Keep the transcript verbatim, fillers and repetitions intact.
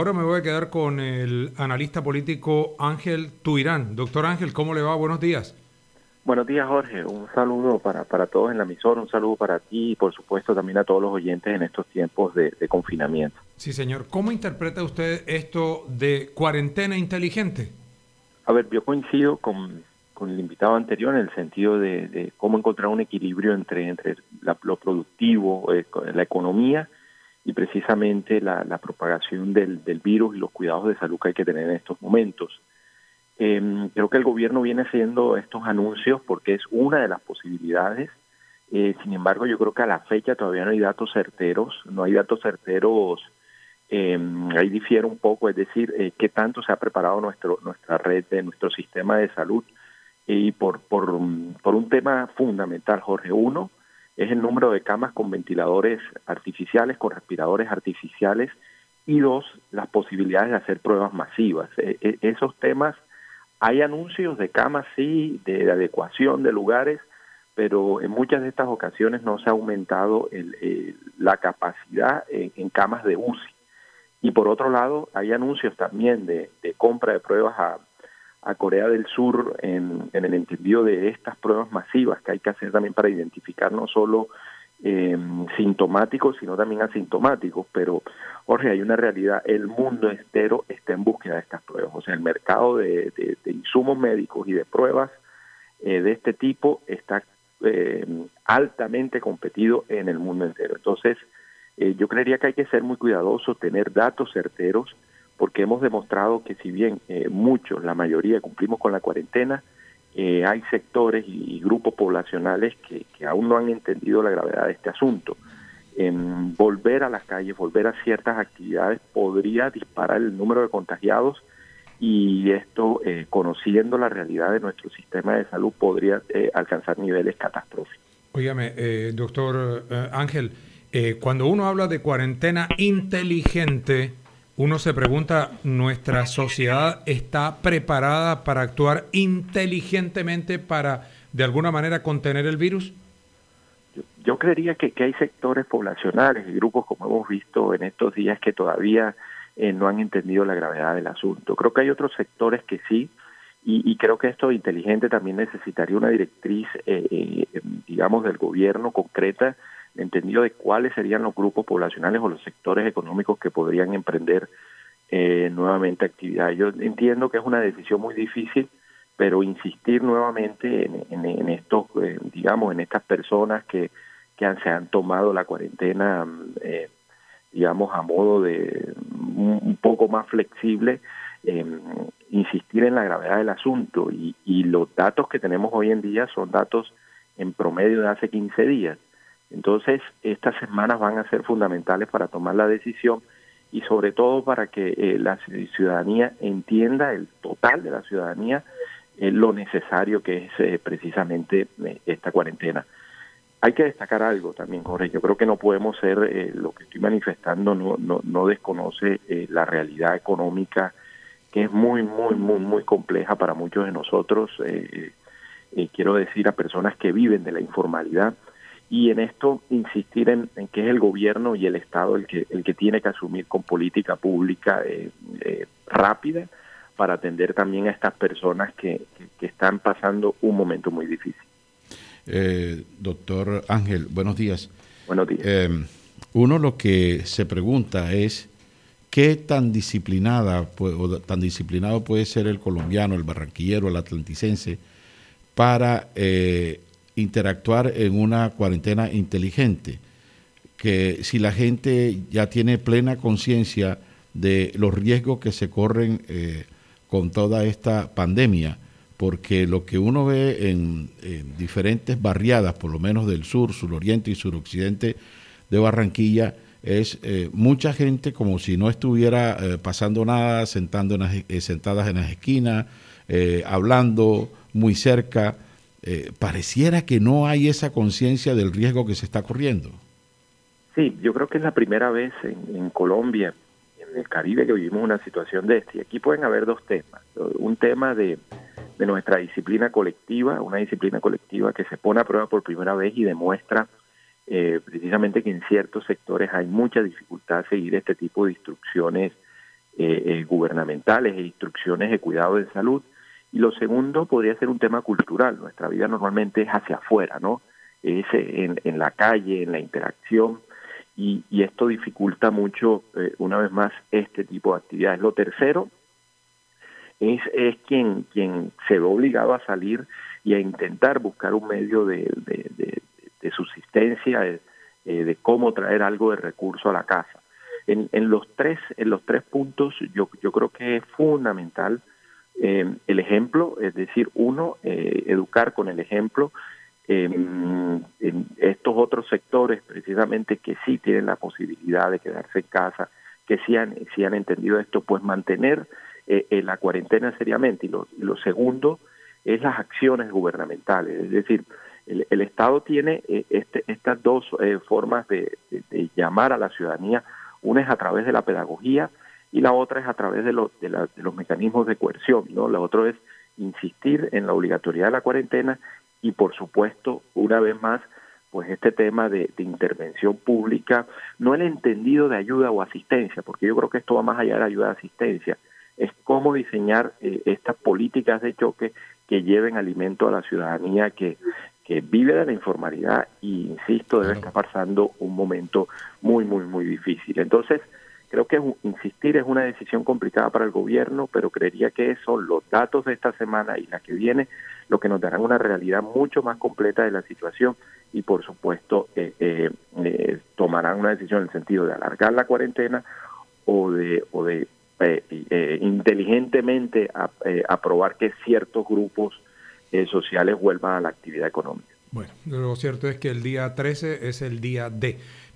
Ahora me voy a quedar con el analista político Ángel Tuirán. Doctor Ángel, ¿cómo le va? Buenos días. Buenos días, Jorge. Un saludo para, para todos en la emisora, un saludo para ti y por supuesto también a todos los oyentes en estos tiempos de, de confinamiento. Sí, señor. ¿Cómo interpreta usted esto de cuarentena inteligente? A ver, yo coincido con, con el invitado anterior en el sentido de, de cómo encontrar un equilibrio entre, entre la- lo productivo, eh, con la economía y precisamente la, la propagación del, del virus y los cuidados de salud que hay que tener en estos momentos. Eh, creo que el gobierno viene haciendo estos anuncios porque es una de las posibilidades. Eh, sin embargo, yo creo que a la fecha todavía no hay datos certeros, no hay datos certeros. Eh, ahí difiere un poco, es decir, eh, qué tanto se ha preparado nuestro nuestra red, de nuestro sistema de salud. Y por, por, por un tema fundamental, Jorge, uno es el número de camas con ventiladores artificiales, con respiradores artificiales, y dos, las posibilidades de hacer pruebas masivas. Eh, eh, esos temas, hay anuncios de camas, sí, de, de adecuación de lugares, pero en muchas de estas ocasiones no se ha aumentado el, eh, la capacidad en, en camas de U C I. Y por otro lado, hay anuncios también de, de compra de pruebas a, a Corea del Sur en, en el entendido de estas pruebas masivas que hay que hacer también para identificar no solo eh, sintomáticos, sino también asintomáticos. Pero, Jorge, hay una realidad, el mundo entero está en búsqueda de estas pruebas. O sea, el mercado de, de, de insumos médicos y de pruebas eh, de este tipo está eh, altamente competido en el mundo entero. Entonces, eh, yo creería que hay que ser muy cuidadosos, tener datos certeros, porque hemos demostrado que si bien eh, muchos, la mayoría, cumplimos con la cuarentena, eh, hay sectores y, y grupos poblacionales que, que aún no han entendido la gravedad de este asunto. En volver a las calles, volver a ciertas actividades podría disparar el número de contagiados y esto, eh, conociendo la realidad de nuestro sistema de salud, podría eh, alcanzar niveles catastróficos. Óigame, eh, doctor eh, Ángel, eh, cuando uno habla de cuarentena inteligente, uno se pregunta, ¿nuestra sociedad está preparada para actuar inteligentemente para, de alguna manera, contener el virus? Yo, yo creería que, que hay sectores poblacionales y grupos, como hemos visto en estos días, que todavía eh, no han entendido la gravedad del asunto. Creo que hay otros sectores que sí, y, y creo que esto inteligente también necesitaría una directriz, eh, eh, digamos, del gobierno concreta, entendido de cuáles serían los grupos poblacionales o los sectores económicos que podrían emprender eh, nuevamente actividad. Yo entiendo que es una decisión muy difícil, pero insistir nuevamente en, en, en estos, eh, digamos, en estas personas que, que han, se han tomado la cuarentena, eh, digamos, a modo de un, un poco más flexible, eh, insistir en la gravedad del asunto. Y, y los datos que tenemos hoy en día son datos en promedio de hace quince días. Entonces, estas semanas van a ser fundamentales para tomar la decisión y sobre todo para que eh, la ciudadanía entienda, el total de la ciudadanía, eh, lo necesario que es eh, precisamente eh, esta cuarentena. Hay que destacar algo también, Jorge. Yo creo que no podemos ser, eh, lo que estoy manifestando no, no, no desconoce eh, la realidad económica, que es muy, muy, muy, muy compleja para muchos de nosotros. Eh, eh, quiero decir, a personas que viven de la informalidad. Y en esto insistir en, en que es el gobierno y el Estado el que, el que tiene que asumir con política pública eh, eh, rápida para atender también a estas personas que, que, que están pasando un momento muy difícil. Eh, doctor Ángel, buenos días. Buenos días. Eh, uno lo que se pregunta es qué tan disciplinada o tan disciplinado puede ser el colombiano, el barranquillero, el atlanticense para eh, interactuar en una cuarentena inteligente. Que si la gente ya tiene plena conciencia de los riesgos que se corren eh, con toda esta pandemia, porque lo que uno ve en, en diferentes barriadas, por lo menos del sur, suroriente y suroccidente de Barranquilla, es eh, mucha gente como si no estuviera eh, pasando nada, sentando en las, eh, sentadas en las esquinas, eh, hablando muy cerca. Eh, pareciera que no hay esa conciencia del riesgo que se está corriendo. Sí, yo creo que es la primera vez en, en Colombia, en el Caribe, que vivimos una situación de este. Y aquí pueden haber dos temas. Un tema de, de nuestra disciplina colectiva, una disciplina colectiva que se pone a prueba por primera vez y demuestra eh, precisamente que en ciertos sectores hay mucha dificultad a seguir este tipo de instrucciones eh, eh, gubernamentales e instrucciones de cuidado de salud. Y lo segundo podría ser un tema cultural. Nuestra vida normalmente es hacia afuera, ¿no? Es en, en la calle, en la interacción, y, y esto dificulta mucho, eh, una vez más, este tipo de actividades. Lo tercero es, es quien, quien se ve obligado a salir y a intentar buscar un medio de, de, de, de subsistencia, de, de cómo traer algo de recurso a la casa. En, en los tres, en los tres puntos, yo, yo creo que es fundamental Eh, el ejemplo, es decir, uno, eh, educar con el ejemplo. Eh, en estos otros sectores, precisamente, que sí tienen la posibilidad de quedarse en casa, que sí han, sí han entendido esto, pues mantener eh, eh, la cuarentena seriamente. Y lo, y lo segundo es las acciones gubernamentales, es decir, el, el Estado tiene eh, este, estas dos eh, formas de, de, de llamar a la ciudadanía. Una es a través de la pedagogía, y la otra es a través de los, de, la, de los mecanismos de coerción, ¿no? La otra es insistir en la obligatoriedad de la cuarentena y, por supuesto, una vez más, pues este tema de, de intervención pública, no el entendido de ayuda o asistencia, porque yo creo que esto va más allá de ayuda o asistencia, es cómo diseñar eh, estas políticas de choque que lleven alimento a la ciudadanía que, que vive de la informalidad y, insisto, debe estar pasando un momento muy, muy, muy difícil. Entonces, creo que insistir es una decisión complicada para el gobierno, pero creería que son los datos de esta semana y la que viene lo que nos darán una realidad mucho más completa de la situación y, por supuesto, eh, eh, eh, tomarán una decisión en el sentido de alargar la cuarentena o de, o de eh, eh, inteligentemente a, eh, aprobar que ciertos grupos eh, sociales vuelvan a la actividad económica. Bueno, lo cierto es que el día trece es el día D.